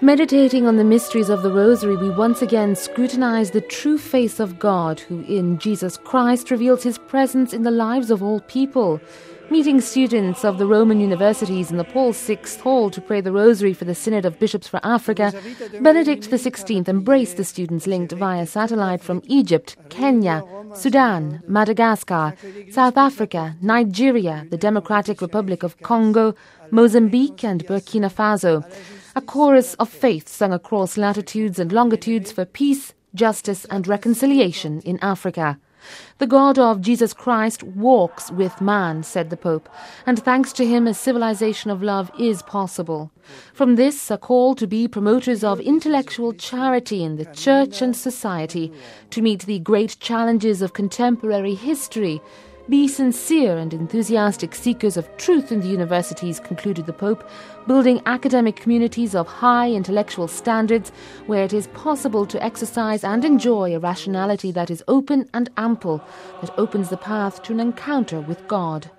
Meditating on the mysteries of the Rosary, we once again scrutinize the true face of God, who in Jesus Christ reveals his presence in the lives of all people. Meeting students of the Roman universities in the Paul VI Hall to pray the Rosary for the Synod of Bishops for Africa, Benedict XVI embraced the students linked via satellite from Egypt, Kenya, Sudan, Madagascar, South Africa, Nigeria, the Democratic Republic of Congo, Mozambique and Burkina Faso. A chorus of faith sung across latitudes and longitudes for peace, justice and reconciliation in Africa. The God of Jesus Christ walks with man, said the Pope, and thanks to him a civilization of love is possible. From this, a call to be promoters of intellectual charity in the Church and society, to meet the great challenges of contemporary history. Be sincere and enthusiastic seekers of truth in the universities, concluded the Pope, building academic communities of high intellectual standards where it is possible to exercise and enjoy a rationality that is open and ample, that opens the path to an encounter with God.